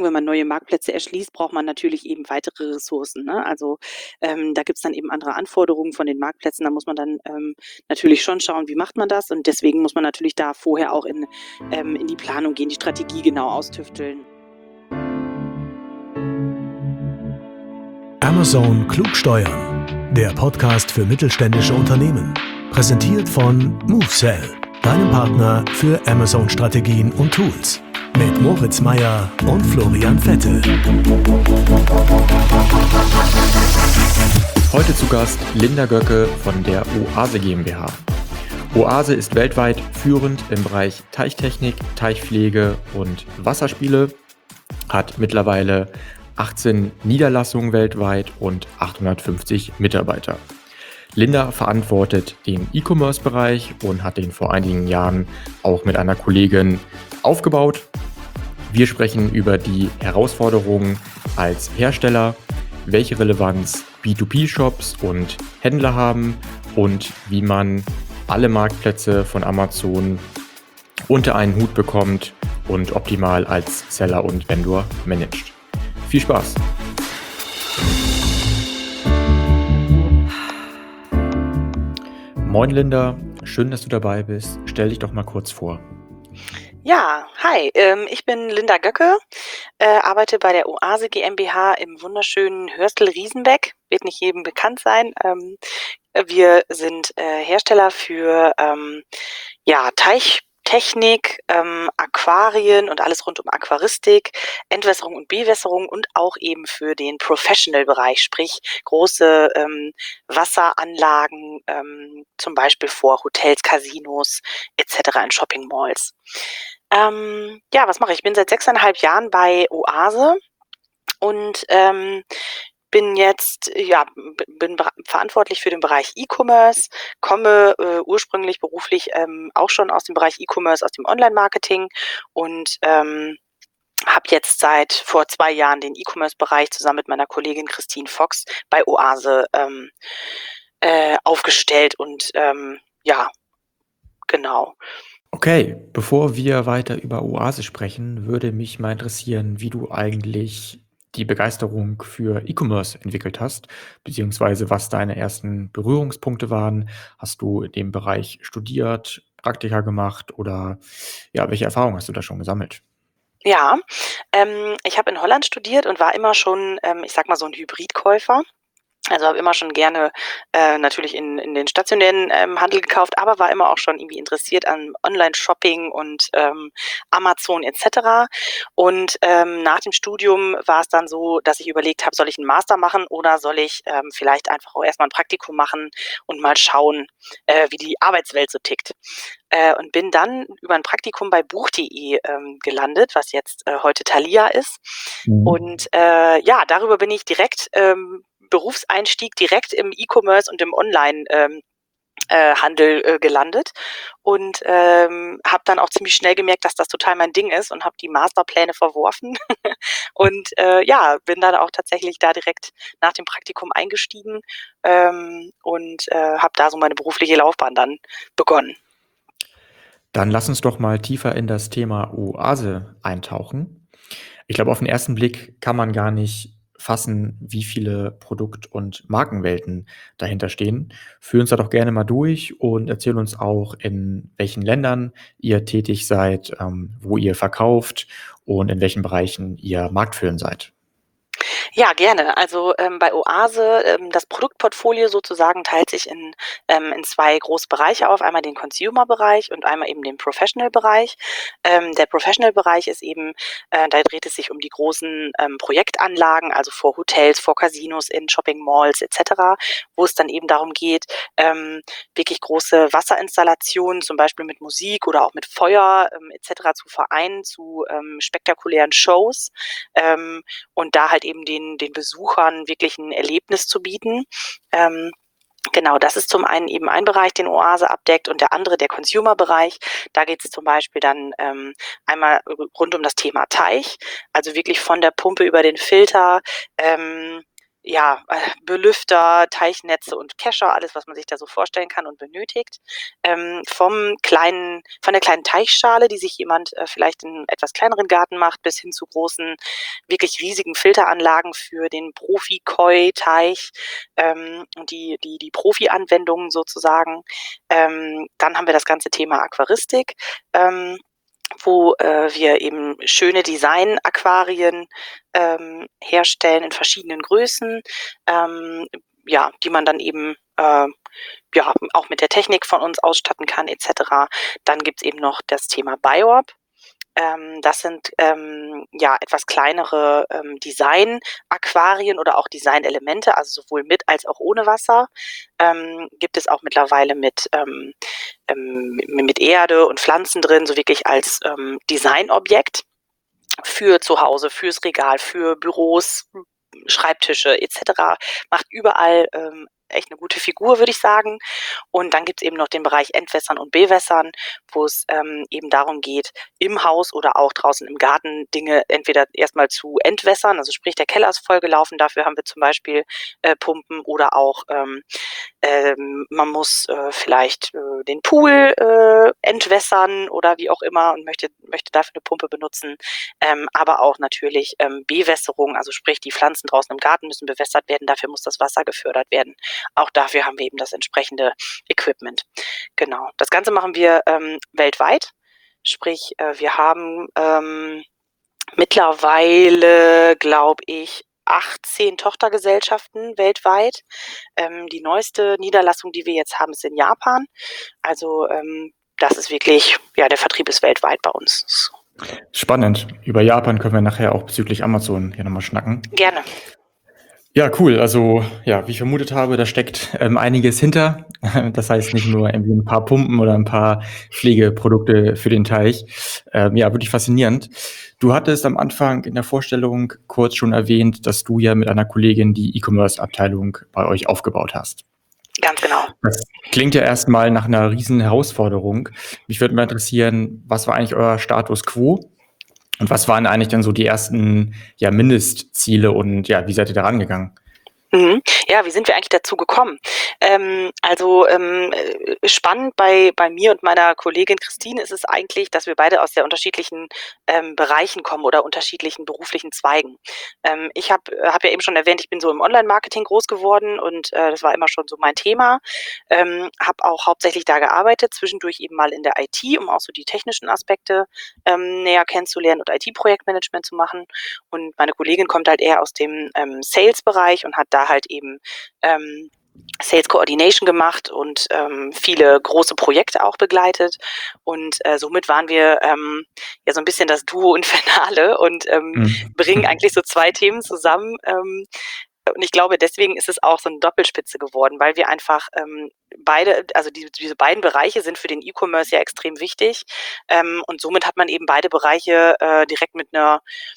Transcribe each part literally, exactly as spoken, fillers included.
wenn man neue Marktplätze erschließt, braucht man natürlich eben weitere Ressourcen, ne? Also, ähm, da gibt's dann eben andere Anforderungen von den Marktplätzen. Da muss man dann, ähm, natürlich schon schauen, wie macht man das? Und deswegen muss man natürlich da vorher auch in ähm, in die Planung gehen, die Strategie genau austüfteln. Amazon klug steuern. Der Podcast für mittelständische Unternehmen. Präsentiert von MoveSell, deinem Partner für Amazon-Strategien und Tools. Mit Moritz Meyer und Florian Vettel. Heute zu Gast Linda Göcke von der Oase GmbH. Oase ist weltweit führend im Bereich Teichtechnik, Teichpflege und Wasserspiele, hat mittlerweile achtzehn Niederlassungen weltweit und achthundertfünfzig Mitarbeiter. Linda verantwortet den E-Commerce-Bereich und hat den vor einigen Jahren auch mit einer Kollegin aufgebaut. Wir sprechen über die Herausforderungen als Hersteller, welche Relevanz B zwei B Shops und Händler haben und wie man alle Marktplätze von Amazon unter einen Hut bekommt und optimal als Seller und Vendor managt. Viel Spaß! Moin Linda, schön, dass du dabei bist. Stell dich doch mal kurz vor. Ja, hi, ähm, ich bin Linda Göcke, äh, arbeite bei der Oase GmbH im wunderschönen Hörstel-Riesenbeck. Wird nicht jedem bekannt sein. Ähm, wir sind äh, Hersteller für ähm, ja, Teichtechnik, ähm, Aquarien und alles rund um Aquaristik, Entwässerung und Bewässerung und auch eben für den Professional-Bereich, sprich große ähm, Wasseranlagen, ähm, zum Beispiel vor Hotels, Casinos et cetera in Shopping-Malls. Ähm, ja, was mache ich? Ich bin seit sechseinhalb Jahren bei Oase und ähm, bin jetzt, ja, b- bin bera- verantwortlich für den Bereich E-Commerce, komme äh, ursprünglich beruflich ähm, auch schon aus dem Bereich E-Commerce, aus dem Online-Marketing und ähm, habe jetzt seit vor zwei Jahren den E-Commerce-Bereich zusammen mit meiner Kollegin Christine Fox bei Oase ähm, äh, aufgestellt und ähm, ja, genau. Okay, bevor wir weiter über Oase sprechen, würde mich mal interessieren, wie du eigentlich die Begeisterung für E-Commerce entwickelt hast, beziehungsweise was deine ersten Berührungspunkte waren. Hast du in dem Bereich studiert, Praktika gemacht oder ja, welche Erfahrungen hast du da schon gesammelt? Ja, ähm, ich habe in Holland studiert und war immer schon, ähm, ich sag mal, so ein Hybridkäufer. Also, habe immer schon gerne, äh, natürlich in in den stationären, ähm, Handel gekauft, aber war immer auch schon irgendwie interessiert an Online-Shopping und, ähm, Amazon et cetera. Und, ähm, nach dem Studium war es dann so, dass ich überlegt habe: „Soll ich 'n Master machen oder soll ich, ähm, vielleicht einfach auch erst mal 'n Praktikum machen und mal schauen, äh, wie die Arbeitswelt so tickt?“ Äh, und bin dann über 'n Praktikum bei buch.de, ähm, gelandet, was jetzt, äh, heute Thalia ist. Mhm. Und, äh, ja, darüber bin ich direkt ähm, Berufseinstieg direkt im E-Commerce und im Online, ähm, äh, Handel, äh, gelandet und, ähm, habe dann auch ziemlich schnell gemerkt, dass das total mein Ding ist und habe die Masterpläne verworfen und, äh, ja, bin dann auch tatsächlich da direkt nach dem Praktikum eingestiegen, ähm, und, äh, habe da so meine berufliche Laufbahn dann begonnen. Dann lass uns doch mal tiefer in das Thema Oase eintauchen. Ich glaube, auf den ersten Blick kann man gar nicht fassen, wie viele Produkt- und Markenwelten dahinter stehen. Führ uns da doch gerne mal durch und erzähl uns auch, in welchen Ländern ihr tätig seid, ähm, wo ihr verkauft und in welchen Bereichen ihr marktführend seid. Ja, gerne. Also, ähm, bei Oase, ähm, das Produktportfolio sozusagen teilt sich in, ähm, in zwei große Bereiche auf. Einmal den Consumer-Bereich und einmal eben den Professional-Bereich. Ähm, der Professional-Bereich ist eben, äh, da dreht es sich um die großen ähm, Projektanlagen, also vor Hotels, vor Casinos, in Shopping-Malls et cetera, wo es dann eben darum geht, ähm, wirklich große Wasserinstallationen, zum Beispiel mit Musik oder auch mit Feuer ähm, et cetera zu vereinen, zu ähm, spektakulären Shows. Ähm, und da halt eben den den Besuchern wirklich ein Erlebnis zu bieten. Ähm, genau, das ist zum einen eben ein Bereich, den Oase abdeckt und der andere der Consumer-Bereich. Da geht es zum Beispiel dann, ähm, einmal rund um das Thema Teich, also wirklich von der Pumpe über den Filter, ähm, ja, äh, Belüfter, Teichnetze und Kescher, alles, was man sich da so vorstellen kann und benötigt. Ähm, vom kleinen von der kleinen Teichschale, die sich jemand, äh, vielleicht in etwas kleineren Garten macht, bis hin zu großen, wirklich riesigen Filteranlagen für den Profi-Koi-Teich, ähm, und die die die Profi-Anwendungen sozusagen. Ähm, dann haben wir das ganze Thema Aquaristik, ähm, wo, äh, wir eben schöne Design-Aquarien, ähm, herstellen in verschiedenen Größen, ähm, ja, die man dann eben, äh, ja, auch mit der Technik von uns ausstatten kann et cetera. Dann gibt's eben noch das Thema Biorb. Ähm, das sind, ähm, ja, etwas kleinere, ähm, Design-Aquarien oder auch Designelemente, also sowohl mit als auch ohne Wasser. Ähm, gibt es auch mittlerweile mit, ähm, ähm, mit Erde und Pflanzen drin, so wirklich als, ähm, Designobjekt für zu Hause, fürs Regal, für Büros, Schreibtische et cetera. Macht überall, ähm, echt eine gute Figur, würde ich sagen. Und dann gibt's eben noch den Bereich Entwässern und Bewässern, wo es ähm, eben darum geht, im Haus oder auch draußen im Garten Dinge entweder erstmal zu entwässern, also sprich der Keller ist vollgelaufen, dafür haben wir zum Beispiel äh, Pumpen oder auch ähm, ähm, man muss äh, vielleicht äh, den Pool äh, entwässern oder wie auch immer und möchte, möchte dafür eine Pumpe benutzen. Ähm, aber auch natürlich ähm, Bewässerung, also sprich die Pflanzen draußen im Garten müssen bewässert werden, dafür muss das Wasser gefördert werden. Auch dafür haben wir eben das entsprechende Equipment. Genau. Das Ganze machen wir ähm, weltweit. Sprich, äh, wir haben ähm, mittlerweile, glaube ich, achtzehn Tochtergesellschaften weltweit. Ähm, die neueste Niederlassung, die wir jetzt haben, ist in Japan. Also ähm, das ist wirklich, ja, der Vertrieb ist weltweit bei uns. Spannend. Über Japan können wir nachher auch bezüglich Amazon hier nochmal schnacken. Gerne. Ja, cool. Also, ja, wie ich vermutet habe, da steckt ähm, einiges hinter. Das heißt nicht nur irgendwie ein paar Pumpen oder ein paar Pflegeprodukte für den Teich. Ähm, ja, wirklich faszinierend. Du hattest am Anfang in der Vorstellung kurz schon erwähnt, dass du ja mit einer Kollegin die E-Commerce-Abteilung bei euch aufgebaut hast. Ganz genau. Das klingt ja erstmal nach einer riesen Herausforderung. Mich würde mal interessieren, was war eigentlich euer Status quo? Und was waren eigentlich dann so die ersten ja, Mindestziele und ja, wie seid ihr da rangegangen? Mhm. Ja, wie sind wir eigentlich dazu gekommen? Ähm, also ähm, äh, spannend bei, bei mir und meiner Kollegin Christine ist es eigentlich, dass wir beide aus sehr unterschiedlichen ähm, Bereichen kommen oder unterschiedlichen beruflichen Zweigen. Ähm, ich habe hab ja eben schon erwähnt, ich bin so im Online-Marketing groß geworden und äh, das war immer schon so mein Thema. Ähm, habe auch hauptsächlich da gearbeitet, zwischendurch eben mal in der I T, um auch so die technischen Aspekte ähm, näher kennenzulernen und I T-Projektmanagement zu machen. Und meine Kollegin kommt halt eher aus dem ähm, Sales-Bereich und hat da halt eben ähm, Sales Coordination gemacht und ähm, viele große Projekte auch begleitet. Und äh, somit waren wir ähm, ja so ein bisschen das Duo Infernale und ähm, Mhm. bringen eigentlich so zwei Themen zusammen. Ähm, und ich glaube, deswegen ist es auch so eine Doppelspitze geworden, weil wir einfach ähm, beide, also die, diese beiden Bereiche sind für den E-Commerce ja extrem wichtig. Ähm, und somit hat man eben beide Bereiche äh, direkt mit einer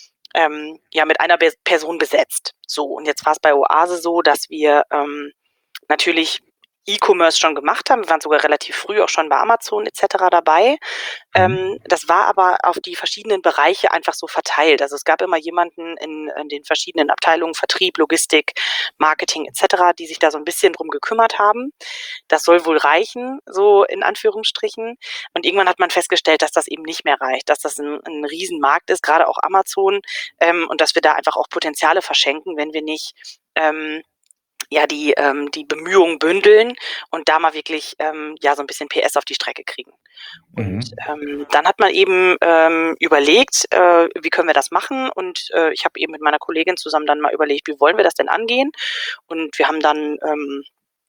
ähm, ja, mit einer Be- Person besetzt. So, und jetzt war es bei Oase so, dass wir ähm, natürlich E-Commerce schon gemacht haben. Wir waren sogar relativ früh auch schon bei Amazon et cetera dabei. Ähm, das war aber auf die verschiedenen Bereiche einfach so verteilt. Also es gab immer jemanden in, in den verschiedenen Abteilungen, Vertrieb, Logistik, Marketing et cetera, die sich da so ein bisschen drum gekümmert haben. Das soll wohl reichen, so in Anführungsstrichen. Und irgendwann hat man festgestellt, dass das eben nicht mehr reicht, dass das ein, ein Riesenmarkt ist, gerade auch Amazon, ähm, und dass wir da einfach auch Potenziale verschenken, wenn wir nicht ähm, ja die ähm, die Bemühungen bündeln und da mal wirklich ähm, ja so ein bisschen P S auf die Strecke kriegen. Und Mhm. ähm, dann hat man eben ähm, überlegt, äh, wie können wir das machen? Und äh, ich habe eben mit meiner Kollegin zusammen dann mal überlegt, wie wollen wir das denn angehen? Und wir haben dann ähm,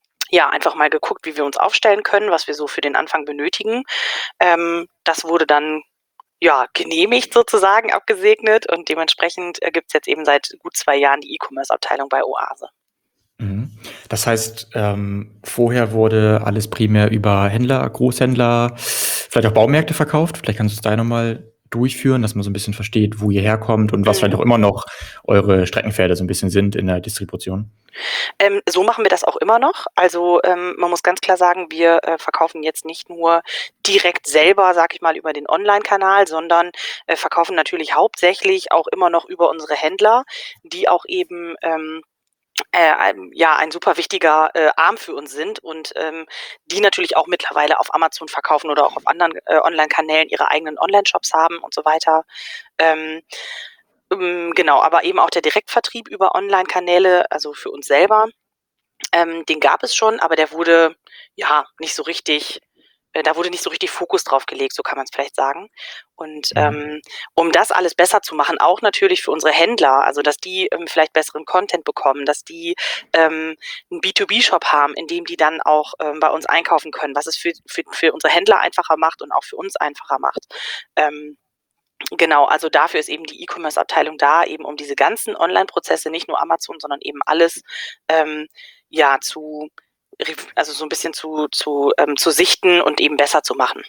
ja einfach mal geguckt, wie wir uns aufstellen können, was wir so für den Anfang benötigen. Ähm, das wurde dann ja genehmigt sozusagen, abgesegnet und dementsprechend äh, gibt es jetzt eben seit gut zwei Jahren die E-Commerce-Abteilung bei Oase. Mhm. Das heißt, ähm, vorher wurde alles primär über Händler, Großhändler, vielleicht auch Baumärkte verkauft. Vielleicht kannst du es da nochmal durchführen, dass man so ein bisschen versteht, wo ihr herkommt und was Mhm. vielleicht auch immer noch eure Streckenpferde so ein bisschen sind in der Distribution. Ähm, so machen wir das auch immer noch. Also ähm, man muss ganz klar sagen, wir äh, verkaufen jetzt nicht nur direkt selber, sag ich mal, über den Online-Kanal, sondern äh, verkaufen natürlich hauptsächlich auch immer noch über unsere Händler, die auch eben ähm, äh, ein, ja, ein super wichtiger äh, Arm für uns sind und ähm, die natürlich auch mittlerweile auf Amazon verkaufen oder auch auf anderen äh, Online-Kanälen ihre eigenen Online-Shops haben und so weiter. Ähm, ähm, genau, aber eben auch der Direktvertrieb über Online-Kanäle, also für uns selber, ähm, den gab es schon, aber der wurde ja nicht so richtig, äh, da wurde nicht so richtig Fokus drauf gelegt, so kann man es vielleicht sagen. Und Mhm. ähm, um das alles besser zu machen, auch natürlich für unsere Händler, also dass die ähm, vielleicht besseren Content bekommen, dass die ähm, einen B zwei B-Shop haben, in dem die dann auch ähm, bei uns einkaufen können, was es für, für, für unsere Händler einfacher macht und auch für uns einfacher macht. Ähm, Genau, also dafür ist eben die E-Commerce-Abteilung da, eben um diese ganzen Online-Prozesse, nicht nur Amazon, sondern eben alles, ähm, ja, zu, rev- also so ein bisschen zu, zu, ähm, zu sichten und eben besser zu machen.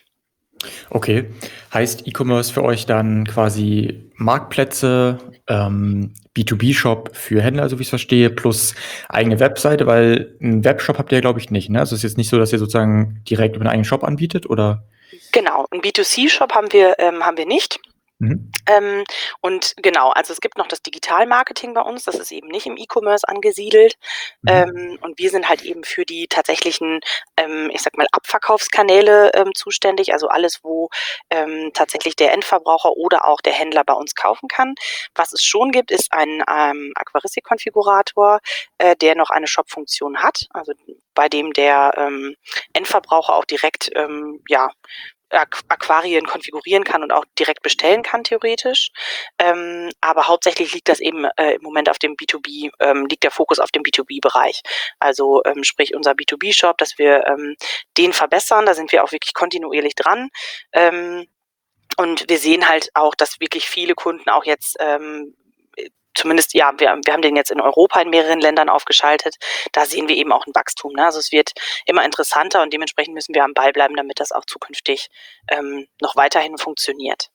Okay. Heißt E-Commerce für euch dann quasi Marktplätze, ähm, B zwei B-Shop für Händler, so wie ich es verstehe, plus eigene Webseite, weil einen Webshop habt ihr, glaube ich, nicht, ne? Also es ist jetzt nicht so, dass ihr sozusagen direkt über einen eigenen Shop anbietet, oder? Genau, einen B zwei C-Shop haben wir, ähm, haben wir nicht. Mhm. Ähm, und genau, also es gibt noch das Digital-Marketing bei uns, das ist eben nicht im E-Commerce angesiedelt. Mhm. Ähm, und wir sind halt eben für die tatsächlichen, ähm, ich sag mal, Abverkaufskanäle ähm, zuständig, also alles, wo ähm, tatsächlich der Endverbraucher oder auch der Händler bei uns kaufen kann. Was es schon gibt, ist ein ähm, Aquaristik-Konfigurator, äh, der noch eine Shop-Funktion hat, also bei dem der ähm, Endverbraucher auch direkt ähm, ja, Aqu- Aquarien konfigurieren kann und auch direkt bestellen kann, theoretisch. Ähm, aber hauptsächlich liegt das eben äh, im Moment auf dem B zwei B, ähm, liegt der Fokus auf dem B zwei B-Bereich. Also ähm, sprich unser B zwei B-Shop, dass wir ähm, den verbessern, da sind wir auch wirklich kontinuierlich dran. Ähm, und wir sehen halt auch, dass wirklich viele Kunden auch jetzt ähm, zumindest, ja, wir, wir haben den jetzt in Europa in mehreren Ländern aufgeschaltet. Da sehen wir eben auch ein Wachstum. Ne? Also es wird immer interessanter und dementsprechend müssen wir am Ball bleiben, damit das auch zukünftig ähm, noch weiterhin funktioniert.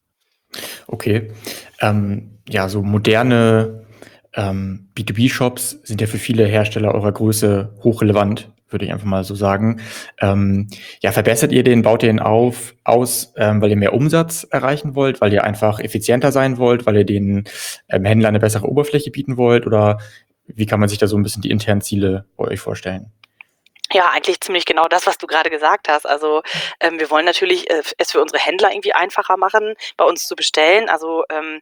Okay. Ähm, ja, so moderne ähm, B zwei B-Shops sind ja für viele Hersteller eurer Größe hochrelevant, würde ich einfach mal so sagen. Ähm, ja, verbessert ihr den, baut ihr den auf, aus, ähm, weil ihr mehr Umsatz erreichen wollt, weil ihr einfach effizienter sein wollt, weil ihr den ähm, Händlern eine bessere Oberfläche bieten wollt, oder wie kann man sich da so ein bisschen die internen Ziele bei euch vorstellen? Ja, eigentlich ziemlich genau das, was du gerade gesagt hast. Also ähm, wir wollen natürlich äh, es für unsere Händler irgendwie einfacher machen, bei uns zu bestellen. Also ähm,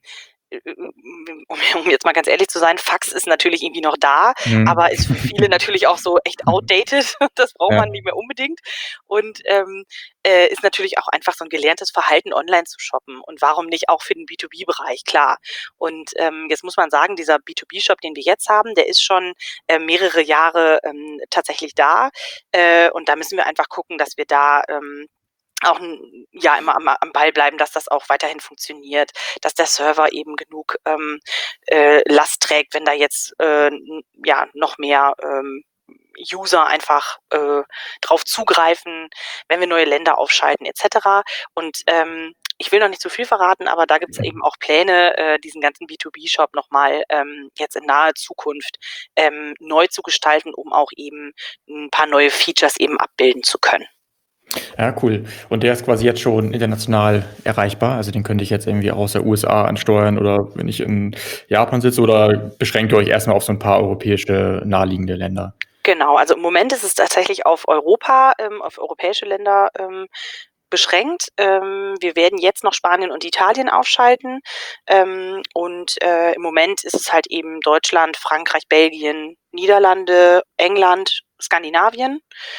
um, um jetzt mal ganz ehrlich zu sein, Fax ist natürlich irgendwie noch da, Mhm. aber ist für viele natürlich auch so echt outdated. Das braucht Ja. man nicht mehr unbedingt. Und ähm, äh, ist natürlich auch einfach so ein gelerntes Verhalten, online zu shoppen. Und warum nicht auch für den B zwei B-Bereich, klar. Und ähm, jetzt muss man sagen, dieser B zwei B-Shop, den wir jetzt haben, der ist schon äh, mehrere Jahre ähm, tatsächlich da. Äh, und da müssen wir einfach gucken, dass wir da ähm, auch n- ja immer am, am Ball bleiben, dass das auch weiterhin funktioniert, dass der Server eben genug ähm, äh, Last trägt, wenn da jetzt äh, n- ja noch mehr ähm, User einfach äh, drauf zugreifen, wenn wir neue Länder aufschalten et cetera. Und ähm, ich will noch nicht zu viel verraten, aber da gibt es eben auch Pläne, äh, diesen ganzen B zwei B-Shop nochmal ähm, jetzt in naher Zukunft ähm, neu zu gestalten, um auch eben ein paar neue Features eben abbilden zu können. Ja, cool. Und der ist quasi jetzt schon international erreichbar. Also den könnte ich jetzt irgendwie auch aus der U S A ansteuern, oder wenn ich in Japan sitze, oder beschränkt ihr euch erstmal auf so ein paar europäische naheliegende Länder? Genau, also im Moment ist es tatsächlich auf Europa, ähm, auf europäische Länder ähm, beschränkt. Ähm, wir werden jetzt noch Spanien und Italien aufschalten. Ähm, und äh, im Moment ist es halt eben Deutschland, Frankreich, Belgien, Niederlande, England, Skandinavien.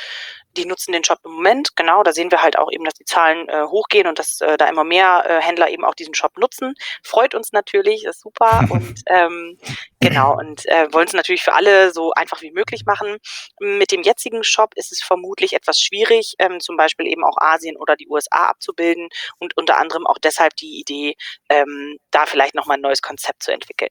Die nutzen den Shop im Moment, genau, da sehen wir halt auch eben, dass die Zahlen äh, hochgehen und dass äh, da immer mehr äh, Händler eben auch diesen Shop nutzen. Freut uns natürlich, ist super und ähm, genau, und äh, wollen es natürlich für alle so einfach wie möglich machen. Mit dem jetzigen Shop ist es vermutlich etwas schwierig, ähm, zum Beispiel eben auch Asien oder die U S A abzubilden und unter anderem auch deshalb die Idee, ähm, da vielleicht nochmal ein neues Konzept zu entwickeln.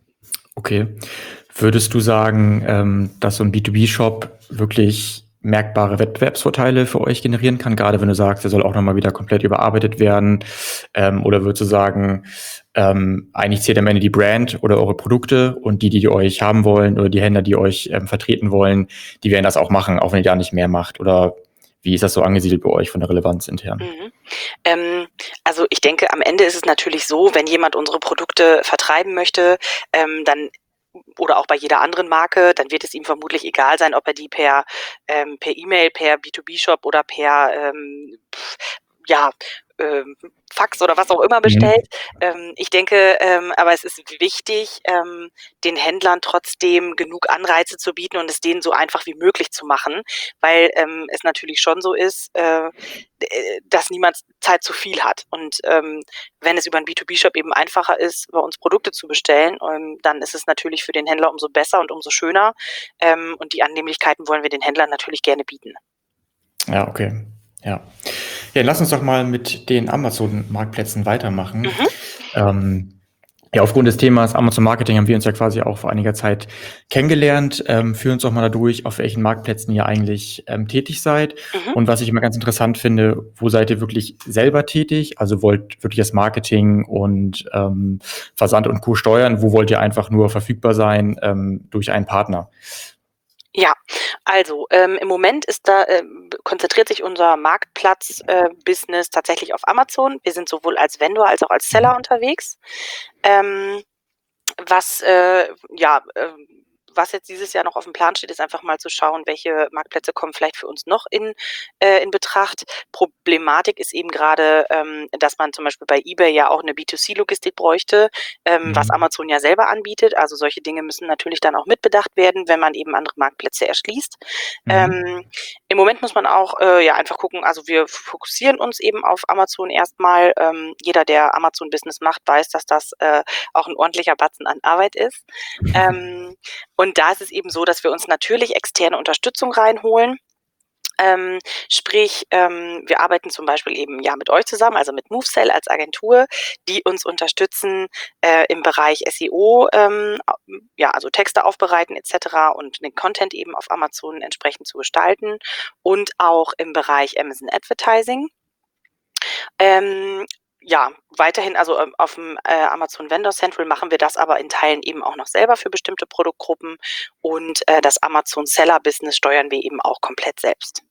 Okay. Würdest du sagen, ähm, dass so ein B zwei B-Shop wirklich merkbare Wettbewerbsvorteile für euch generieren kann, gerade wenn du sagst, der soll auch nochmal wieder komplett überarbeitet werden? Ähm, oder würdest du sagen, ähm, eigentlich zählt am Ende die Brand oder eure Produkte, und die, die euch haben wollen, oder die Händler, die euch ähm, vertreten wollen, die werden das auch machen, auch wenn ihr da nicht mehr macht? Oder wie ist das so angesiedelt bei euch von der Relevanz intern? Mhm. Ähm, also ich denke, am Ende ist es natürlich so, wenn jemand unsere Produkte vertreiben möchte, ähm, dann oder auch bei jeder anderen Marke, dann wird es ihm vermutlich egal sein, ob er die per ähm, per E-Mail, per B zwei B-Shop oder per ähm, pf, ja, ähm, Fax oder was auch immer bestellt. Mhm. Ähm, ich denke, ähm, aber es ist wichtig, ähm, den Händlern trotzdem genug Anreize zu bieten und es denen so einfach wie möglich zu machen, weil ähm, es natürlich schon so ist, äh, d- dass niemand Zeit zu viel hat. Und ähm, wenn es über einen B zwei B-Shop eben einfacher ist, bei uns Produkte zu bestellen, ähm, dann ist es natürlich für den Händler umso besser und umso schöner. Ähm, und die Annehmlichkeiten wollen wir den Händlern natürlich gerne bieten. Ja, okay. Ja. Ja, lass uns doch mal mit den Amazon-Marktplätzen weitermachen. Mhm. Ähm, ja, aufgrund des Themas Amazon Marketing haben wir uns ja quasi auch vor einiger Zeit kennengelernt. Ähm, führ uns doch mal dadurch, auf welchen Marktplätzen ihr eigentlich ähm, tätig seid. Mhm. Und was ich immer ganz interessant finde, wo seid ihr wirklich selber tätig? Also wollt wirklich das Marketing und ähm, Versand und Co. steuern? Wo wollt ihr einfach nur verfügbar sein ähm, durch einen Partner? Ja, also ähm, im Moment ist da ähm, konzentriert sich unser Marktplatz äh, Business tatsächlich auf Amazon. Wir sind sowohl als Vendor als auch als Seller unterwegs. Ähm, was äh, ja ähm, was jetzt dieses Jahr noch auf dem Plan steht, ist einfach mal zu schauen, welche Marktplätze kommen vielleicht für uns noch in, äh, in Betracht. Problematik ist eben gerade, ähm, dass man zum Beispiel bei eBay ja auch eine B zwei C-Logistik bräuchte, ähm, was Mhm. Amazon ja selber anbietet. Also solche Dinge müssen natürlich dann auch mitbedacht werden, wenn man eben andere Marktplätze erschließt. Mhm. Ähm, Im Moment muss man auch äh, ja einfach gucken, also wir fokussieren uns eben auf Amazon erstmal. Ähm, jeder, der Amazon-Business macht, weiß, dass das äh, auch ein ordentlicher Batzen an Arbeit ist. Ähm, und da ist es eben so, dass wir uns natürlich externe Unterstützung reinholen. Ähm, sprich, ähm, wir arbeiten zum Beispiel eben ja mit euch zusammen, also mit MoveSell als Agentur, die uns unterstützen äh, im Bereich S E O, ähm, ja, also Texte aufbereiten et cetera und den Content eben auf Amazon entsprechend zu gestalten und auch im Bereich Amazon Advertising. Ähm, ja, weiterhin, also ähm, auf dem äh, Amazon Vendor Central machen wir das aber in Teilen eben auch noch selber für bestimmte Produktgruppen und äh, das Amazon Seller Business steuern wir eben auch komplett selbst.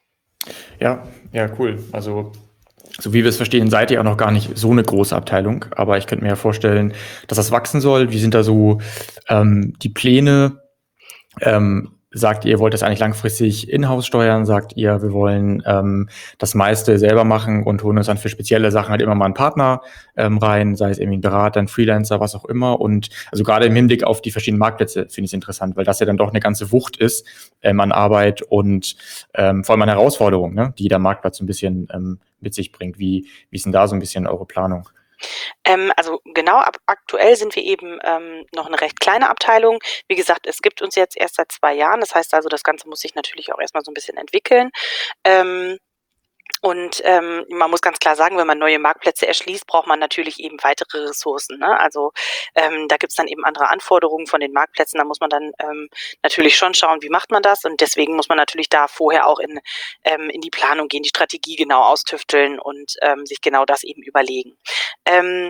Ja, ja, cool. Also, so wie wir es verstehen, seid ihr auch noch gar nicht so eine große Abteilung. Aber ich könnte mir ja vorstellen, dass das wachsen soll. Wie sind da so ähm, die Pläne? Ähm, sagt ihr, ihr wollt das eigentlich langfristig in-house steuern? Sagt ihr, wir wollen ähm, das meiste selber machen und holen uns dann für spezielle Sachen halt immer mal einen Partner ähm, rein, sei es irgendwie ein Berater, ein Freelancer, was auch immer. Und also gerade im Hinblick auf die verschiedenen Marktplätze finde ich es interessant, weil das ja dann doch eine ganze Wucht ist ähm, an Arbeit und ähm, vor allem an Herausforderungen, ne, die jeder Marktplatz so ein bisschen ähm, mit sich bringt. Wie, wie ist denn da so ein bisschen eure Planung? Ähm, also genau, ab aktuell sind wir eben ähm, noch eine recht kleine Abteilung. Wie gesagt, es gibt uns jetzt erst seit zwei Jahren. Das heißt also, das Ganze muss sich natürlich auch erstmal so ein bisschen entwickeln. Ähm, und ähm, man muss ganz klar sagen, wenn man neue Marktplätze erschließt, braucht man natürlich eben weitere Ressourcen, ne? Also ähm, da gibt's dann eben andere Anforderungen von den Marktplätzen. Da muss man dann ähm, natürlich schon schauen, wie macht man das. Und deswegen muss man natürlich da vorher auch in, ähm, in die Planung gehen, die Strategie genau austüfteln und ähm, sich genau das eben überlegen. Ähm,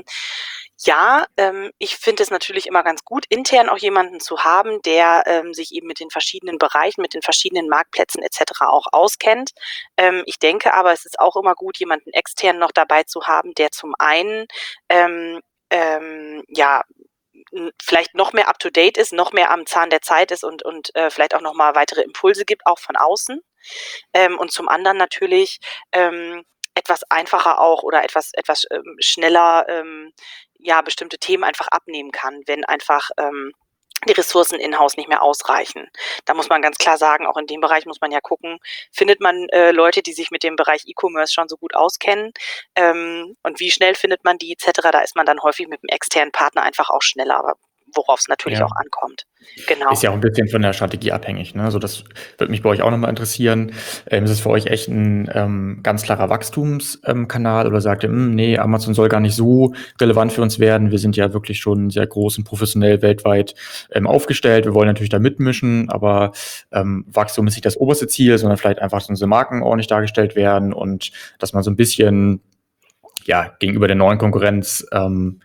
ja, ähm, ich finde es natürlich immer ganz gut, intern auch jemanden zu haben, der ähm, sich eben mit den verschiedenen Bereichen, mit den verschiedenen Marktplätzen et cetera auch auskennt. Ähm, ich denke aber, es ist auch immer gut, jemanden extern noch dabei zu haben, der zum einen ähm, ähm, ja n- vielleicht noch mehr up to date ist, noch mehr am Zahn der Zeit ist und, und äh, vielleicht auch noch mal weitere Impulse gibt, auch von außen. Ähm, und zum anderen natürlich ähm, etwas einfacher auch oder etwas, etwas ähm, schneller ähm, ja, bestimmte Themen einfach abnehmen kann, wenn einfach ähm, die Ressourcen in-house nicht mehr ausreichen. Da muss man ganz klar sagen, auch in dem Bereich muss man ja gucken, findet man äh, Leute, die sich mit dem Bereich E-Commerce schon so gut auskennen ähm, und wie schnell findet man die et cetera. Da ist man dann häufig mit einem externen Partner einfach auch schneller, aber worauf es natürlich Ja. auch ankommt. Genau. Ist ja auch ein bisschen von der Strategie abhängig, ne? Also, das würde mich bei euch auch noch mal interessieren. Ähm, ist es für euch echt ein ähm, ganz klarer Wachstumskanal ähm, Kanal oder sagt ihr: „Hm, ne, Amazon soll gar nicht so relevant für uns werden. Wir sind ja wirklich schon sehr groß und professionell weltweit ähm, aufgestellt. Wir wollen natürlich da mitmischen, aber ähm, Wachstum ist nicht das oberste Ziel, sondern vielleicht einfach, dass unsere Marken ordentlich dargestellt werden und dass man so ein bisschen, ja, gegenüber der neuen Konkurrenz, ähm,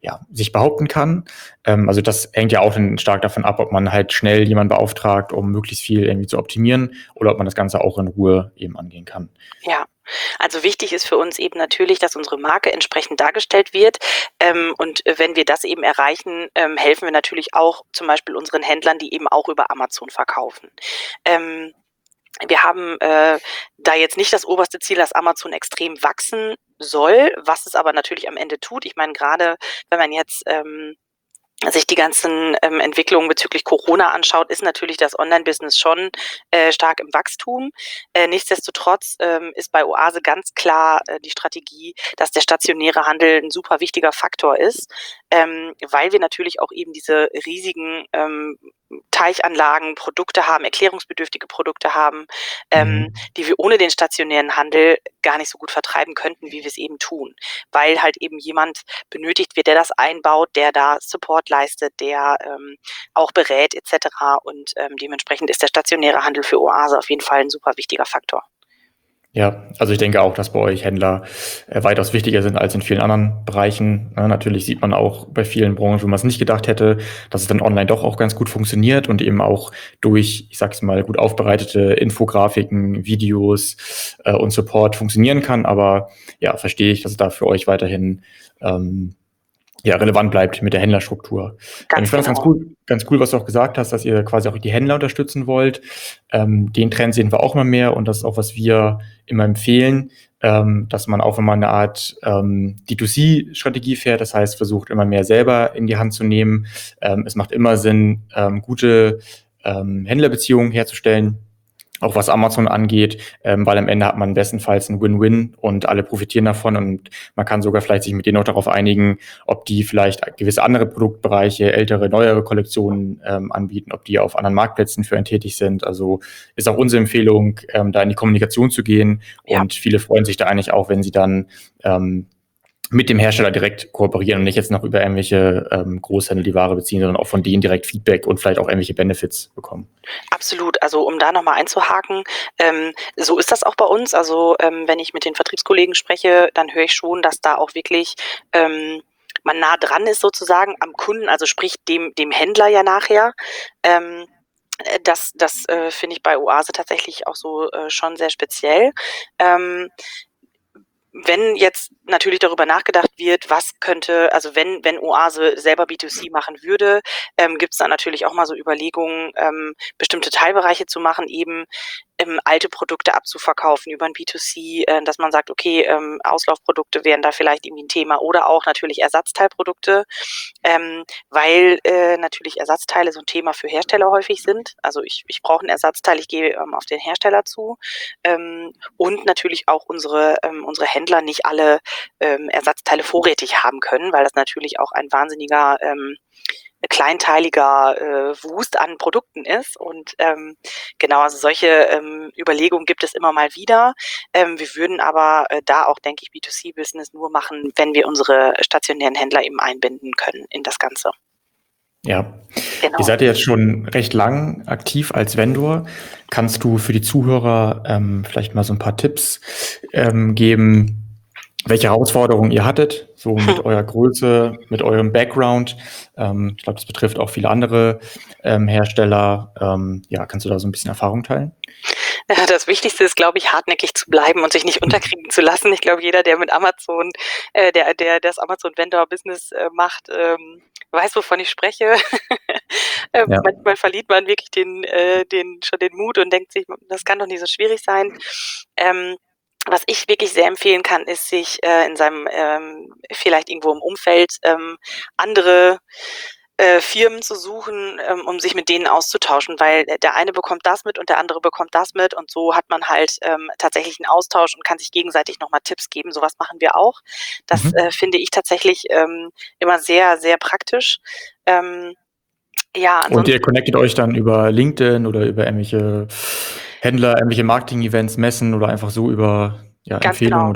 ja, sich behaupten kann. Ähm, also das hängt ja auch dann stark davon ab, ob man halt schnell jemanden beauftragt, um möglichst viel irgendwie zu optimieren, oder ob man das Ganze auch in Ruhe eben angehen kann. Ja, also wichtig ist für uns eben natürlich, dass unsere Marke entsprechend dargestellt wird. Ähm, und äh, wenn wir das eben erreichen, ähm, helfen wir natürlich auch zum Beispiel unseren Händlern, die eben auch über Amazon verkaufen. Ähm, wir haben äh, da jetzt nicht das oberste Ziel, dass Amazon extrem wachsen soll, was es aber natürlich am Ende tut. Ich meine, gerade wenn man jetzt ähm, sich die ganzen ähm, Entwicklungen bezüglich Corona anschaut, ist natürlich das Online-Business schon äh, stark im Wachstum. Äh, nichtsdestotrotz ähm, ist bei Oase ganz klar äh, die Strategie, dass der stationäre Handel ein super wichtiger Faktor ist, ähm, weil wir natürlich auch eben diese riesigen ähm, Teichanlagen, Produkte haben, erklärungsbedürftige Produkte haben, ähm, Mhm. die wir ohne den stationären Handel gar nicht so gut vertreiben könnten, wie wir es eben tun, weil halt eben jemand benötigt wird, der das einbaut, der da Support leistet, der ähm, auch berät et cetera. Und ähm, dementsprechend ist der stationäre Handel für Oase auf jeden Fall ein super wichtiger Faktor. Ja, also ich denke auch, dass bei euch Händler äh, weitaus wichtiger sind als in vielen anderen Bereichen. Ja, natürlich sieht man auch bei vielen Branchen, wo man es nicht gedacht hätte, dass es dann online doch auch ganz gut funktioniert und eben auch durch, ich sag's mal, gut aufbereitete Infografiken, Videos äh, und Support funktionieren kann. Aber ja, verstehe ich, dass es da für euch weiterhin ähm, ja, relevant bleibt mit der Händlerstruktur. Ähm, ich Ganz fand das ganz genau. cool, ganz cool, was du auch gesagt hast, dass ihr quasi auch die Händler unterstützen wollt. Ähm, den Trend sehen wir auch immer mehr und das ist auch, was wir immer empfehlen, ähm, dass man auch, wenn man eine Art ähm, D zwei C-Strategie fährt, das heißt, versucht immer mehr selber in die Hand zu nehmen. Ähm, es macht immer Sinn, ähm, gute ähm, Händlerbeziehungen herzustellen, auch was Amazon angeht, ähm, weil am Ende hat man bestenfalls ein Win-Win und alle profitieren davon und man kann sogar vielleicht sich mit denen auch darauf einigen, ob die vielleicht gewisse andere Produktbereiche, ältere, neuere Kollektionen ähm, anbieten, ob die auf anderen Marktplätzen für einen tätig sind. Also ist auch unsere Empfehlung, ähm, da in die Kommunikation zu gehen Ja. und viele freuen sich da eigentlich auch, wenn sie dann ähm, mit dem Hersteller direkt kooperieren und nicht jetzt noch über irgendwelche ähm, Großhändler die Ware beziehen, sondern auch von denen direkt Feedback und vielleicht auch irgendwelche Benefits bekommen. Absolut. Also um da nochmal einzuhaken, ähm, so ist das auch bei uns. Also ähm, wenn ich mit den Vertriebskollegen spreche, dann höre ich schon, dass da auch wirklich ähm, man nah dran ist sozusagen am Kunden, also sprich dem, dem Händler ja nachher. Ähm, äh, das das äh, finde ich bei Oase tatsächlich auch so äh, schon sehr speziell. Ähm, Wenn jetzt natürlich darüber nachgedacht wird, was könnte, also wenn, wenn Oase selber B zwei C machen würde, ähm, gibt es dann natürlich auch mal so Überlegungen, ähm, bestimmte Teilbereiche zu machen, eben ähm, alte Produkte abzuverkaufen über ein B zwei C, äh, dass man sagt, okay, ähm, Auslaufprodukte wären da vielleicht irgendwie ein Thema oder auch natürlich Ersatzteilprodukte, ähm, weil äh, natürlich Ersatzteile so ein Thema für Hersteller häufig sind. Also ich, ich brauche einen Ersatzteil, ich gehe ähm, auf den Hersteller zu. Ähm, und natürlich auch unsere, ähm, unsere Händler nicht alle ähm, Ersatzteile vorrätig haben können, weil das natürlich auch ein wahnsinniger ähm, kleinteiliger äh, Wust an Produkten ist. Und ähm, genau, also solche ähm, Überlegungen gibt es immer mal wieder. Ähm, wir würden aber äh, da auch, denke ich, B zwei C-Business nur machen, wenn wir unsere stationären Händler eben einbinden können in das Ganze. Ja, Genau. ihr seid ja jetzt schon recht lang aktiv als Vendor. Kannst du für die Zuhörer ähm, vielleicht mal so ein paar Tipps ähm, geben, welche Herausforderungen ihr hattet, so mit Hm. eurer Größe, mit eurem Background? Ähm, ich glaube, das betrifft auch viele andere ähm, Hersteller. Ähm, ja, kannst du da so ein bisschen Erfahrung teilen? Ja, das Wichtigste ist, glaube ich, hartnäckig zu bleiben und sich nicht unterkriegen zu lassen. Ich glaube, jeder, der mit Amazon, äh, der, der das Amazon-Vendor-Business äh, macht, ähm, weiß, wovon ich spreche. ähm, Ja. Manchmal verliert man wirklich den, äh, den, schon den Mut und denkt sich, das kann doch nicht so schwierig sein. Ähm, was ich wirklich sehr empfehlen kann, ist, sich äh, in seinem, ähm, vielleicht irgendwo im Umfeld, ähm, andere äh, Firmen zu suchen, ähm, um sich mit denen auszutauschen, weil der eine bekommt das mit und der andere bekommt das mit und so hat man halt ähm, tatsächlich einen Austausch und kann sich gegenseitig nochmal Tipps geben. Sowas machen wir auch. Das Mhm. äh, finde ich tatsächlich ähm, immer sehr, sehr praktisch. Ähm, ja, Und ansonsten. ihr connectet euch dann über LinkedIn oder über irgendwelche Händler, irgendwelche Marketing-Events, Messen oder einfach so über ja, Ganz Empfehlungen genau. oder?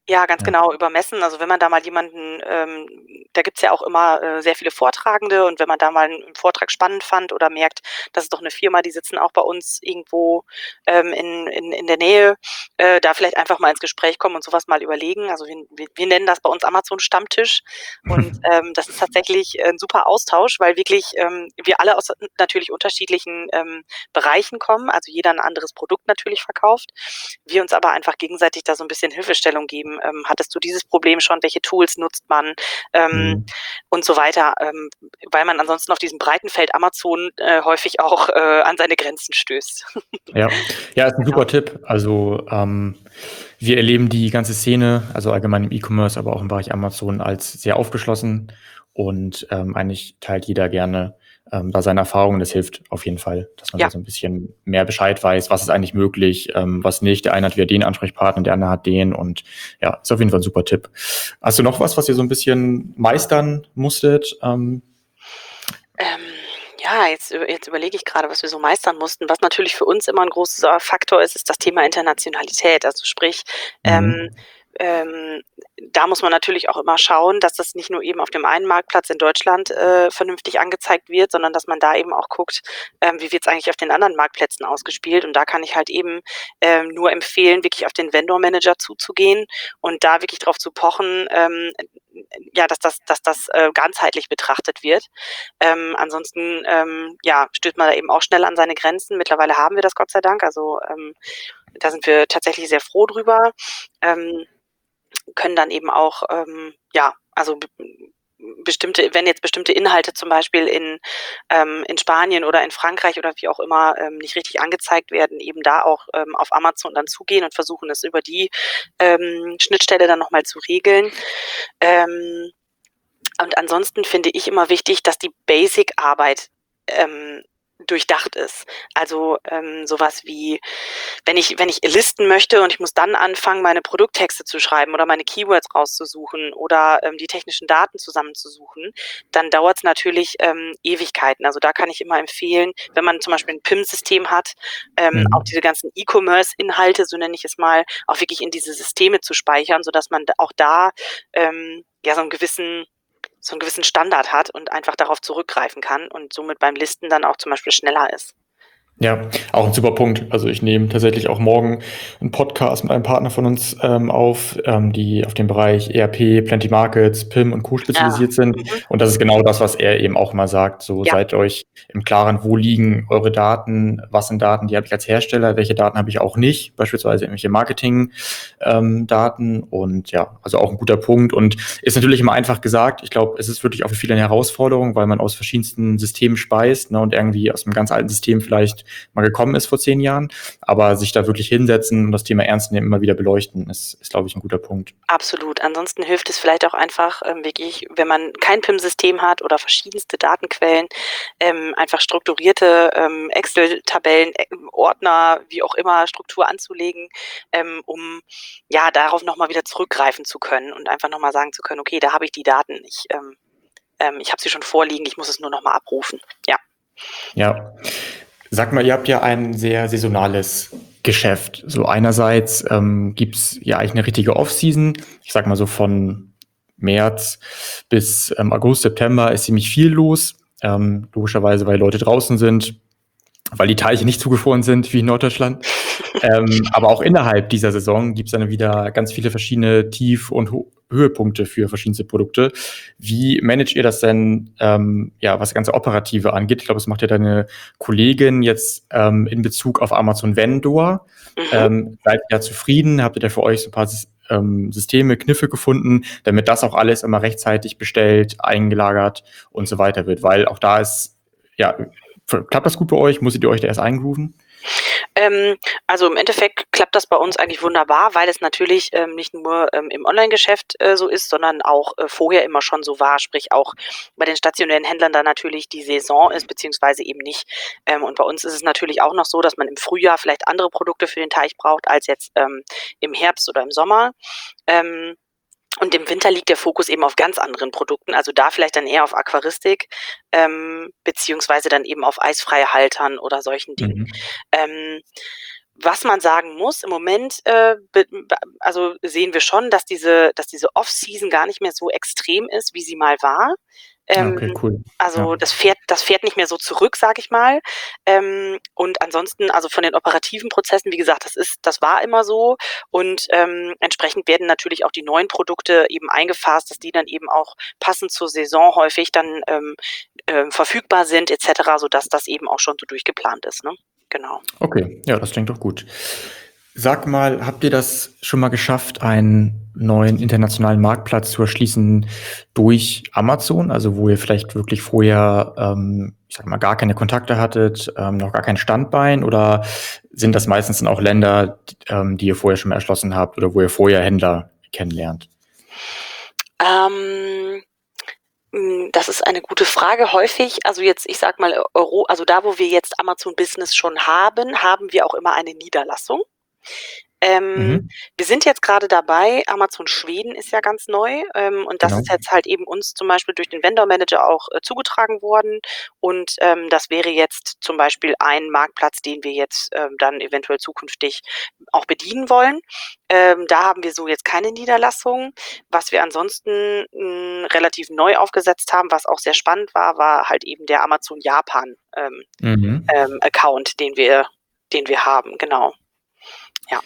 Ja, ganz Ja. genau, über Messen. Also, wenn man da mal jemanden ähm, da gibt's ja auch immer, äh, sehr viele Vortragende und wenn man da mal 'n Vortrag spannend fand oder merkt, das ist doch 'ne Firma, die sitzen auch bei uns irgendwo, ähm, in in in der Nähe, äh, da vielleicht einfach mal ins Gespräch kommen und so was mal überlegen. Also, wir wir wir nennen das bei uns Amazon-Stammtisch und, ähm, das ist tatsächlich, äh, 'n super Austausch, weil wirklich, ähm, wir alle aus n natürlich unterschiedlichen, ähm, Bereichen kommen, also jeder 'n anderes Produkt natürlich verkauft. Wir uns aber einfach gegenseitig da so 'n bisschen Hilfestellung geben. Ähm, hattest du dieses Problem schon? Welche Tools nutzt man? Ähm, Mhm. und so weiter, ähm, weil man ansonsten auf diesem breiten Feld Amazon, äh, häufig auch, äh, an seine Grenzen stößt. Ja. Ja, ist 'n Genau. super Tipp. Also, ähm, wir erleben die ganze Szene, also allgemein im E-Commerce, aber auch im Bereich Amazon als sehr aufgeschlossen und, ähm, eigentlich teilt jeder gerne, ähm, da seine Erfahrungen. Das hilft auf jeden Fall, dass man da Ja. so 'n bisschen mehr Bescheid weiß, was ist eigentlich möglich, ähm, was nicht. Der eine hat wieder den Ansprechpartner, der andere hat den und ja, ist auf jeden Fall 'n super Tipp. Hast du noch was, was ihr so 'n bisschen meistern musstet? Ähm Ähm, ja, jetzt üb jetzt überlege ich grade, was wir so meistern mussten. Was natürlich für uns immer 'n großer Faktor ist, ist das Thema Internationalität. Also sprich, ähm, Mhm. ähm, da muss man natürlich auch immer schauen, dass das nicht nur eben auf dem einen Marktplatz in Deutschland, äh, vernünftig angezeigt wird, sondern dass man da eben auch guckt, ähm, wie wird's eigentlich auf den anderen Marktplätzen ausgespielt? Und da kann ich halt eben, ähm, nur empfehlen, wirklich auf den Vendor Manager zuzugehen und da wirklich drauf zu pochen, ähm, ja, dass das dass das, äh, ganzheitlich betrachtet wird. Ähm, ansonsten, ähm, ja, stößt man da eben auch schnell an seine Grenzen. Mittlerweile haben wir das Gott sei Dank, also, ähm, da sind wir tatsächlich sehr froh drüber. Ähm, können dann eben auch, ähm, ja, also b bestimmte wenn jetzt bestimmte Inhalte zum Beispiel in ähm, in Spanien oder in Frankreich oder wie auch immer, ähm, nicht richtig angezeigt werden, eben da auch, ähm, auf Amazon dann zugehen und versuchen, es über die, ähm, Schnittstelle dann noch mal zu regeln. Ähm, und ansonsten finde ich immer wichtig, dass die Basic-Arbeit, ähm, durchdacht ist. Also, ähm, so was wie, wenn ich wenn ich listen möchte und ich muss dann anfangen, meine Produkttexte zu schreiben oder meine Keywords rauszusuchen oder, ähm, die technischen Daten zusammenzusuchen, dann dauert's natürlich, ähm, Ewigkeiten. Also, da kann ich immer empfehlen, wenn man zum Beispiel 'n P I M-System hat, ähm, auch Mhm. diese ganzen E-Commerce-Inhalte, so nenne ich es mal, auch wirklich in diese Systeme zu speichern, sodass man d auch da, ähm, ja, so 'n gewissen so 'n gewissen Standard hat und einfach darauf zurückgreifen kann und somit beim Listen dann auch zum Beispiel schneller ist. Ja, auch 'n super Punkt. Also, ich nehme tatsächlich auch morgen 'n Podcast mit einem Partner von uns, ähm, auf, ähm, die auf dem Bereich E R P, Plenty Markets, P I M und Co. Ja. spezialisiert sind. Mhm. Und das ist genau das, was er eben auch immer sagt, so: Ja. „Seid euch im Klaren, wo liegen eure Daten? Was sind Daten, die habe ich als Hersteller? Welche Daten habe ich auch nicht?“ Beispielsweise irgendwelche Marketing ähm, Daten und ja, also auch 'n guter Punkt und ist natürlich immer einfach gesagt. Ich glaube, es ist wirklich auch für viele 'ne Herausforderung, weil man aus verschiedensten Systemen speist, ne, und irgendwie aus 'nem ganz alten System vielleicht mal gekommen ist vor zehn Jahren. Aber sich da wirklich hinsetzen und das Thema ernst nehmen, immer wieder beleuchten, ist ist, glaube ich, 'n guter Punkt. Absolut. Ansonsten hilft es vielleicht auch einfach, ähm, wirklich, wenn man kein P I M-System hat oder verschiedenste Datenquellen, ähm, einfach strukturierte, ähm, Excel-Tabellen, äh, Ordner, wie auch immer, Struktur anzulegen, ähm, um, ja, darauf noch mal wieder zurückgreifen zu können und einfach noch mal sagen zu können: „Okay, da habe ich die Daten. Ich, ähm ähm, ich habe sie schon vorliegen, ich muss es nur noch mal abrufen.“ Ja. Ja. Sag mal, ihr habt ja ein sehr saisonales Geschäft. So einerseits, ähm, gibt's ja eigentlich 'ne richtige Off-Season. Ich sage mal so von März bis, ähm, August, September ist ziemlich viel los, ähm, logischerweise, weil Leute draußen sind, weil die Teiche nicht zugefroren sind wie in Norddeutschland. Ähm, aber auch innerhalb dieser Saison gibt's dann wieder ganz viele verschiedene Tief und Ho Höhepunkte für verschiedenste Produkte. Wie managt ihr das denn, ähm, ja, was das ganze Operative angeht? Ich glaube, das macht ja deine Kollegin jetzt, ähm, in Bezug auf Amazon Vendor. Mhm. Ähm, seid ihr da zufrieden? Habt ihr da für euch so 'n paar Sys ähm, Systeme, Kniffe gefunden, damit das auch alles immer rechtzeitig bestellt, eingelagert und so weiter wird? Weil auch da ist ja, f klappt das gut bei euch? Musstet ihr euch da erst eingrooven? Ähm, also im Endeffekt klappt das bei uns eigentlich wunderbar, weil es natürlich, ähm, nicht nur, ähm, im Onlinegeschäft, äh, so ist, sondern auch, äh, vorher immer schon so war, sprich auch bei den stationären Händlern dann natürlich die Saison ist, beziehungsweise eben nicht. Ähm, und bei uns ist es natürlich auch noch so, dass man im Frühjahr vielleicht andere Produkte für den Teich braucht als jetzt, ähm, im Herbst oder im Sommer. Ähm, und im Winter liegt der Fokus eben auf ganz anderen Produkten, also da vielleicht dann eher auf Aquaristik, ähm, beziehungsweise dann eben auf Eisfreihaltern oder solchen Dingen. Mhm. Ähm was man sagen muss, im Moment, äh, be be also sehen wir schon, dass diese dass diese Off-Season gar nicht mehr so extrem ist, wie sie mal war. Ah, Ähm, okay, cool. Ja. also das fährt das fährt nicht mehr so zurück, sage ich mal. Ähm, und ansonsten, also von den operativen Prozessen, wie gesagt, das ist das war immer so und, ähm, entsprechend werden natürlich auch die neuen Produkte eben eingefasst, dass die dann eben auch passend zur Saison häufig dann, ähm, ähm, verfügbar sind et cetera, sodass das eben auch schon so durchgeplant ist, ne? Genau. Okay, ja, das klingt doch gut. Sag mal, habt ihr das schon mal geschafft, einen neuen internationalen Marktplatz zu erschließen durch Amazon? Also wo ihr vielleicht wirklich vorher, ähm, ich sage mal, gar keine Kontakte hattet, ähm, noch gar kein Standbein? Oder sind das meistens dann auch Länder, d ähm, die ihr vorher schon mal erschlossen habt oder wo ihr vorher Händler kennenlernt? Ähm, hm, das ist eine gute Frage. Häufig, also jetzt, ich sage mal, Eu Euro also da, wo wir jetzt Amazon Business schon haben, haben wir auch immer eine Niederlassung. Ähm, Mhm. wir sind jetzt grade dabei Amazon Schweden ist ja ganz neu, ähm, und das Genau. ist jetzt halt eben uns zum Beispiel durch den Vendor Manager auch, äh, zugetragen worden. Und, ähm, das wäre jetzt zum Beispiel ein Marktplatz, den wir jetzt, ähm, dann eventuell zukünftig auch bedienen wollen. Ähm, da haben wir so jetzt keine Niederlassung. Was wir ansonsten, hm, relativ neu aufgesetzt haben, was auch sehr spannend war, war halt eben der Amazon Japan, ähm, Mhm. ähm, Account, den wir den wir haben, genau. Ja.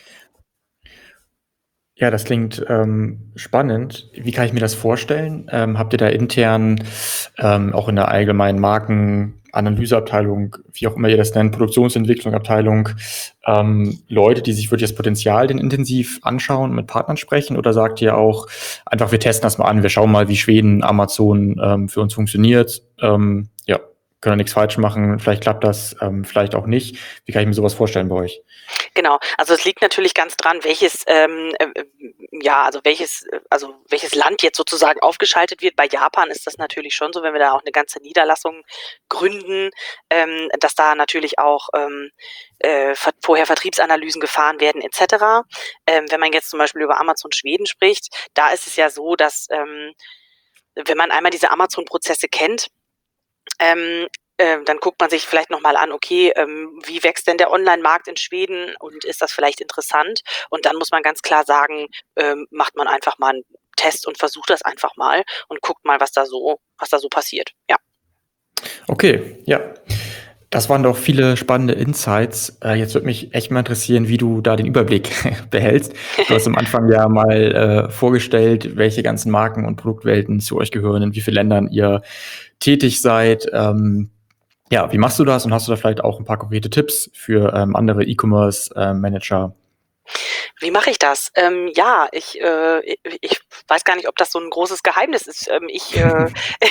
Ja, das klingt, ähm, spannend. Wie kann ich mir das vorstellen? Ähm, habt ihr da intern, ähm, auch in der allgemeinen Markenanalyseabteilung, wie auch immer ihr das nennt, Produktionsentwicklung Abteilung, ähm, Leute, die sich wirklich das Potenzial denn intensiv anschauen, mit Partnern sprechen? Oder sagt ihr auch einfach: „Wir testen das mal an, wir schauen mal, wie Schweden, Amazon, ähm, für uns funktioniert. Ähm, ja, können wir nix falsch machen. Vielleicht klappt das, ähm, vielleicht auch nicht.“ Wie kann ich mir so was vorstellen bei euch? Genau. Also, es liegt natürlich ganz dran, welches, ähm, äh, ähm, ja, also welches äh, also welches Land jetzt sozusagen aufgeschaltet wird. Bei Japan ist das natürlich schon so, wenn wir da auch 'ne ganze Niederlassung gründen, ähm, dass da natürlich auch, ähm, äh, Ver vorher Vertriebsanalysen gefahren werden et cetera. Ähm, wenn man jetzt zum Beispiel über Amazon Schweden spricht, da ist es ja so, dass, ähm, wenn man einmal diese Amazon-Prozesse kennt, ähm, ähm, dann guckt man sich vielleicht noch mal an, okay, ähm, wie wächst denn der Onlinemarkt in Schweden und ist das vielleicht interessant? Und dann muss man ganz klar sagen, ähm, macht man einfach mal 'n Test und versucht das einfach mal und guckt mal, was da so was da so passiert, ja. Okay, ja. Das waren doch viele spannende Insights. Äh, jetzt würde mich echt mal interessieren, wie du da den Überblick behältst. Du hast am Anfang ja mal, äh, vorgestellt, welche ganzen Marken und Produktwelten zu euch gehören, in wie viel Ländern ihr tätig seid. Ähm, ja, wie machst du das und hast du da vielleicht auch 'n paar konkrete Tipps für, ähm, andere E-Commerce, ähm, Manager? Wie mache ich das? Ähm, ja, ich, äh, i ich weiß gar nicht, ob das so 'n großes Geheimnis ist. Ähm, ich, äh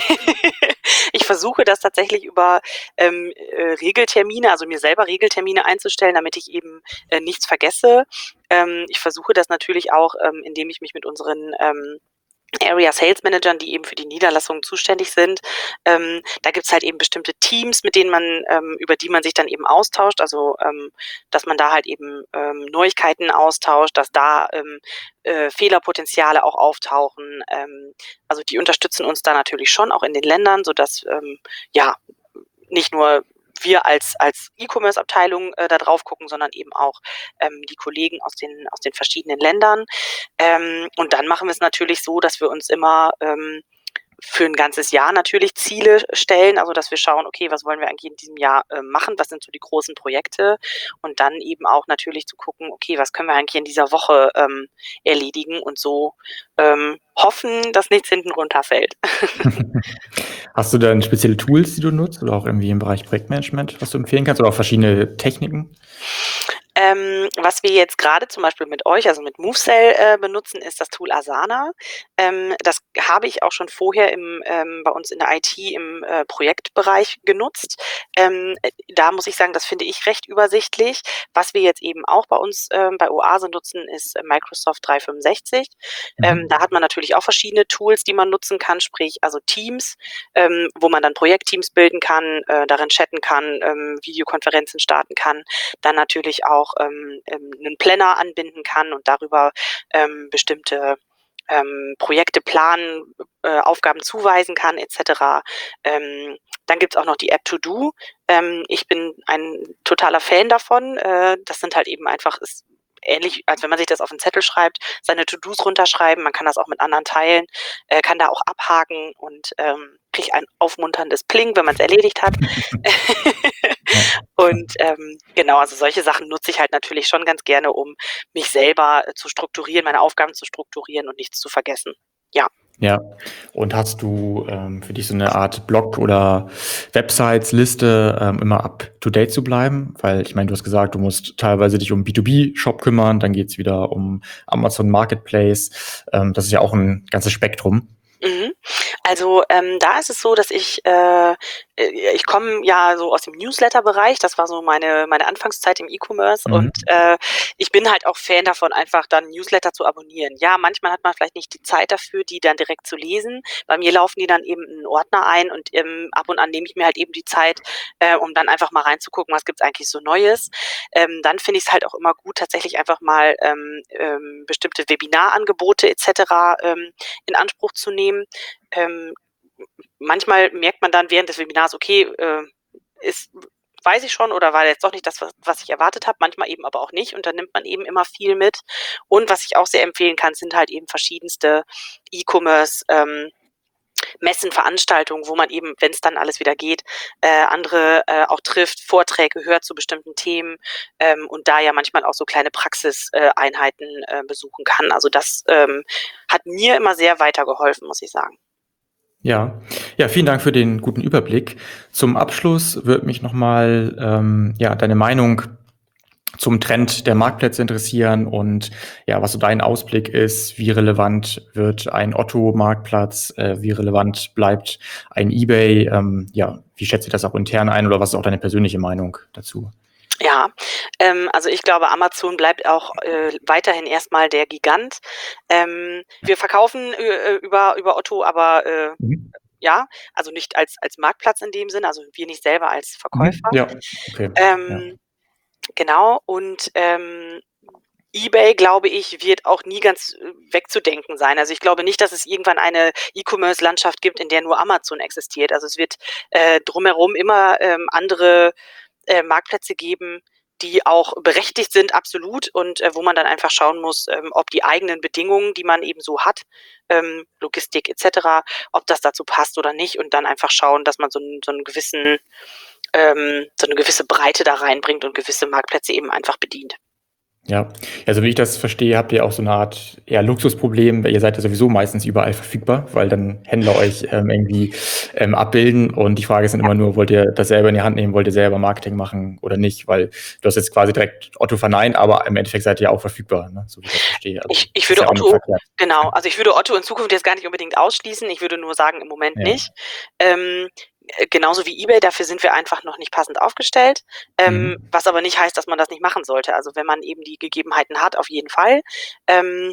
ich versuche das tatsächlich über, ähm, äh, Regeltermine also mir selber Regeltermine einzustellen, damit ich eben, äh, nichts vergesse. Ähm, ich versuche das natürlich auch, ähm, indem ich mich mit unseren, ähm, Area Sales Managern, die eben für die Niederlassungen zuständig sind ähm, da gibt's halt eben bestimmte Teams, mit denen man ähm, über die man sich dann eben austauscht. Also, ähm, dass man da halt eben, ähm, Neuigkeiten austauscht, dass da, ähm, äh, Fehlerpotenziale auch auftauchen. Ähm, also die unterstützen uns da natürlich schon auch in den Ländern, sodass, ähm, ja, nicht nur wir als als E-Commerce-Abteilung, äh, da drauf gucken, sondern eben auch, ähm, die Kollegen aus den aus den verschiedenen Ländern. Ähm, und dann machen wir's natürlich so, dass wir uns immer, ähm, für 'n ganzes Jahr natürlich Ziele stellen, also dass wir schauen: „Okay, was wollen wir eigentlich in diesem Jahr, ähm, machen? Was sind so die großen Projekte?“ Und dann eben auch natürlich zu gucken: „Okay, was können wir eigentlich in dieser Woche, ähm, erledigen?“ Und so, ähm, hoffen, dass nichts hinten runterfällt. Hast du denn spezielle Tools, die du nutzt oder auch irgendwie im Bereich Projektmanagement, was du empfehlen kannst oder auch verschiedene Techniken? Ähm, was wir jetzt grade zum Beispiel mit euch, also mit MoveSell, äh, benutzen, ist das Tool Asana. Ähm, das habe ich auch schon vorher im ähm, bei uns in der IT im, äh, Projektbereich genutzt. Ähm, äh, da muss ich sagen, das finde ich recht übersichtlich. Was wir jetzt eben auch bei uns, ähm, bei Oase nutzen, ist Microsoft dreihundertfünfundsechzig. Ähm, Mhm. da hat man natürlich auch verschiedene Tools, die man nutzen kann, sprich also Teams, ähm, wo man dann Projektteams bilden kann, äh, darin chatten kann, ähm, Videokonferenzen starten kann. Dann natürlich auch, ähm, ähm, 'nen Planner anbinden kann und darüber, ähm, bestimmte, ähm, Projekte planen, äh, Aufgaben zuweisen kann et cetera. Ähm, Dann gibt's auch noch die App To Do. Ähm, ich bin ein totaler Fan davon. Äh, das sind halt eben einfach, ist ähnlich, als wenn man sich das auf einen Zettel schreibt, seine To-Dos runterschreiben. Man kann das auch mit anderen teilen, äh, kann da auch abhaken und ähm, kriegt ein aufmunterndes Pling, wenn man es erledigt hat. Und ähm, genau, also solche Sachen nutze ich halt natürlich schon ganz gerne, um mich selber äh, zu strukturieren, meine Aufgaben zu strukturieren und nichts zu vergessen. Ja. Ja, und hast du ähm, für dich so eine Art Blog oder Websites-Liste, ähm, immer up-to-date zu bleiben? Weil ich meine, du hast gesagt, du musst teilweise dich um B zwei B-Shop kümmern, dann geht's wieder um Amazon Marketplace. Ähm, das ist ja auch ein ganzes Spektrum. Mhm. Also ähm, da ist es so, dass ich äh, ich komme ja so aus dem Newsletter-Bereich, das war so meine meine Anfangszeit im E-Commerce Mhm. und äh, ich bin halt auch Fan davon, einfach dann Newsletter zu abonnieren. Ja, manchmal hat man vielleicht nicht die Zeit dafür, die dann direkt zu lesen. Bei mir laufen die dann eben in einen Ordner ein und ähm, ab und an nehme ich mir halt eben die Zeit, äh, um dann einfach mal reinzugucken, was gibt's eigentlich so Neues. Ähm, dann finde ich es halt auch immer gut, tatsächlich einfach mal ähm, ähm, bestimmte Webinarangebote et cetera ähm, in Anspruch zu nehmen. Ähm, manchmal merkt man dann während des Webinars, okay, äh, ist, weiß ich schon oder war jetzt doch nicht das, was, was ich erwartet habe, manchmal eben aber auch nicht und dann nimmt man eben immer viel mit. Und was ich auch sehr empfehlen kann, sind halt eben verschiedenste E-Commerce ähm, Messen, Veranstaltungen, wo man eben, wenn es dann alles wieder geht, äh, andere äh, auch trifft, Vorträge hört zu bestimmten Themen ähm, und da ja manchmal auch so kleine Praxiseinheiten äh, besuchen kann. Also das ähm, hat mir immer sehr weitergeholfen, muss ich sagen. Ja, ja, vielen Dank für den guten Überblick. Zum Abschluss würde mich nochmal ähm, ja, deine Meinung zum Trend der Marktplätze interessieren und ja, was so dein Ausblick ist, wie relevant wird ein Otto-Marktplatz, äh, wie relevant bleibt ein eBay, ähm, ja, wie schätzt ihr das auch intern ein oder was ist auch deine persönliche Meinung dazu? Ja, ähm, also ich glaube, Amazon bleibt auch äh, weiterhin erstmal der Gigant. Ähm, wir verkaufen äh, über, über Otto, aber äh, Mhm. ja, also nicht als, als Marktplatz in dem Sinne, also wir nicht selber als Mhm. Verkäufer. Ja, okay. Ähm, Ja. Genau, und ähm, eBay, glaube ich, wird auch nie ganz äh, wegzudenken sein. Also ich glaube nicht, dass es irgendwann eine E-Commerce-Landschaft gibt, in der nur Amazon existiert. Also es wird äh, drumherum immer ähm, andere äh, Marktplätze geben, die auch berechtigt sind, absolut, und äh, wo man dann einfach schauen muss, ähm, ob die eigenen Bedingungen, die man eben so hat, ähm, Logistik et cetera, ob das dazu passt oder nicht und dann einfach schauen, dass man so einen, so einen gewissen, ähm, so eine gewisse Breite da reinbringt und gewisse Marktplätze eben einfach bedient. Ja, also wie ich das verstehe, habt ihr auch so eine Art eher Luxusproblem, weil ihr seid ja sowieso meistens überall verfügbar, weil dann Händler euch ähm, irgendwie ähm, abbilden und die Frage ist dann immer nur, wollt ihr das selber in die Hand nehmen, wollt ihr selber Marketing machen oder nicht, weil du hast jetzt quasi direkt Otto verneint, aber im Endeffekt seid ihr ja auch verfügbar, ne? So wie ich das verstehe. Also, Ich, ich ist würde ja auch nicht Otto, verkehrt. genau, also ich würde Otto in Zukunft jetzt gar nicht unbedingt ausschließen, ich würde nur sagen, im Moment Ja. nicht. Ähm, äh, genauso wie eBay, dafür sind wir einfach noch nicht passend aufgestellt, ähm, Mhm. was aber nicht heißt, dass man das nicht machen sollte. Also wenn man eben die Gegebenheiten hat, auf jeden Fall. Ähm,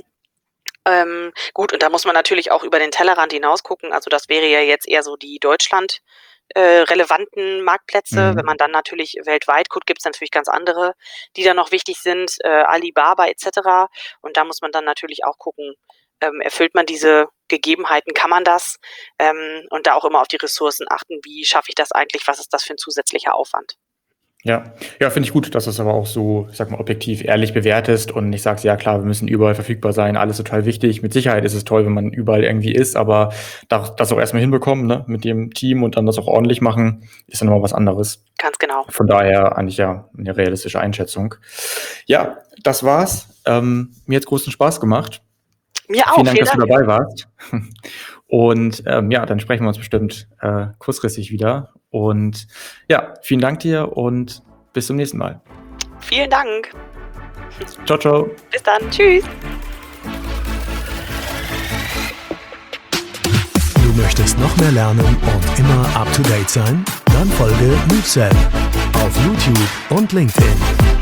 ähm, gut, und da muss man natürlich auch über den Tellerrand hinaus gucken. Also das wäre ja jetzt eher so die Deutschland äh, relevanten Marktplätze. Mhm. Wenn man dann natürlich weltweit guckt, gibt es natürlich ganz andere, die dann noch wichtig sind, äh, Alibaba et cetera. Und da muss man dann natürlich auch gucken, ähm, erfüllt man diese Gegebenheiten, kann man das? Ähm, und da auch immer auf die Ressourcen achten, wie schaffe ich das eigentlich, was ist das für ein zusätzlicher Aufwand? Ja, ja, finde ich gut, dass du es aber auch so, ich sag mal, objektiv ehrlich bewertest und nicht sagst, ja klar, wir müssen überall verfügbar sein, alles total wichtig. Mit Sicherheit ist es toll, wenn man überall irgendwie ist, aber da- das auch erstmal hinbekommen, ne, mit dem Team und dann das auch ordentlich machen, ist dann nochmal was anderes. Ganz genau. Von daher eigentlich ja eine realistische Einschätzung. Ja, das war's. Ähm, mir hat's großen Spaß gemacht. Mir auch, Vielen Dank, vielen dass du Dank. dabei warst. Und ähm, ja, dann sprechen wir uns bestimmt äh, kurzfristig wieder. Und ja, vielen Dank dir und bis zum nächsten Mal. Vielen Dank. Ciao, ciao. Bis dann. Tschüss. Du möchtest noch mehr lernen und immer up to date sein? Dann folge MoveSell auf YouTube und LinkedIn.